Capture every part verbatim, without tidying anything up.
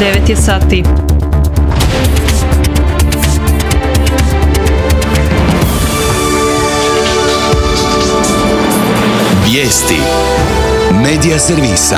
devet je sati. Vijesti Medija servisa.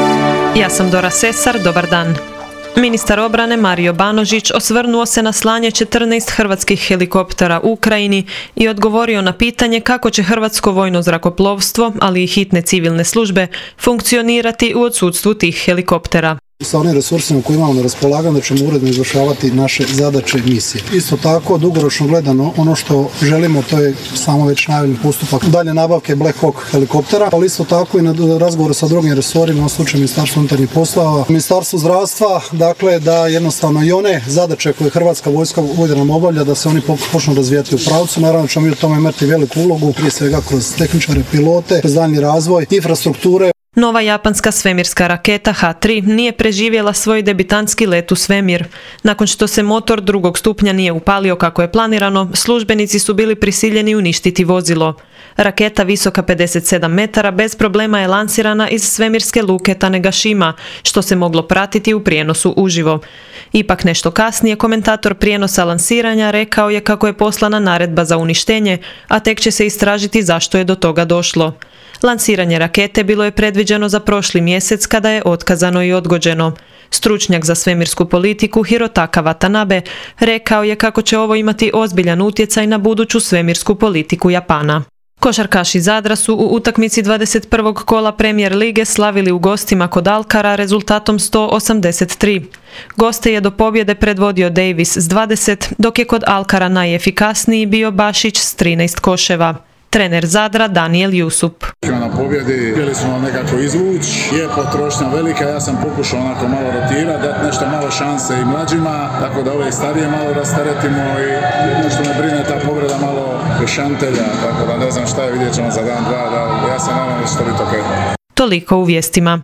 Ja sam Dora Sesar, dobar dan. Ministar obrane Mario Banožić osvrnuo se na slanje četrnaest hrvatskih helikoptera u Ukrajini i odgovorio na pitanje kako će hrvatsko vojno zrakoplovstvo, ali i hitne civilne službe, funkcionirati u odsustvu tih helikoptera. Sa onim resursima koje imamo na raspolaganju da ćemo uredno izvršavati naše zadaće i misije. Isto tako, dugoročno gledano, ono što želimo, to je samo već najavljen postupak dalje nabavke Black Hawk helikoptera, ali isto tako i na razgovoru sa drugim resorima, u ovom slučaju Ministarstvo unutarnjih poslova, Ministarstvo zdravstva, dakle da jednostavno i one zadaće koje Hrvatska vojska vojna nam obavlja, da se oni počnu razvijati u pravcu. Naravno ćemo mi u tome imati veliku ulogu, prije svega kroz tehničare, pilote, kroz daljnji razvoj infrastrukture. Nova japanska svemirska raketa ha tri nije preživjela svoj debitanski let u svemir. Nakon što se motor drugog stupnja nije upalio kako je planirano, službenici su bili prisiljeni uništiti vozilo. Raketa visoka pedeset sedam metara bez problema je lansirana iz svemirske luke Tanegashima, što se moglo pratiti u prijenosu uživo. Ipak nešto kasnije komentator prijenosa lansiranja rekao je kako je poslana naredba za uništenje, a tek će se istražiti zašto je do toga došlo. Lansiranje rakete bilo je predviđeno za prošli mjesec kada je otkazano i odgođeno. Stručnjak za svemirsku politiku Hirotaka Watanabe rekao je kako će ovo imati ozbiljan utjecaj na buduću svemirsku politiku Japana. Košarkaši Zadra su u utakmici dvadeset prvog kola Premier lige slavili u gostima kod Alkara rezultatom sto osamdeset tri. Goste je do pobjede predvodio Davis s dvadeset, dok je kod Alkara najefikasniji bio Bašić s trinaest koševa. Trener Zadra Daniel Jusup. Na pobjedi htjeli smo nekako izvući, je potrošnja velika, ja sam pokušao onako malo rotirati, dati nešto malo šanse i mlađima, tako da ove starije malo rasteretimo i nešto me brine ta povreda malo šantelja, tako da ne znam šta je, vidjet ćemo za dan, dva, da ja se nadam da će to biti ok. Toliko u vijestima.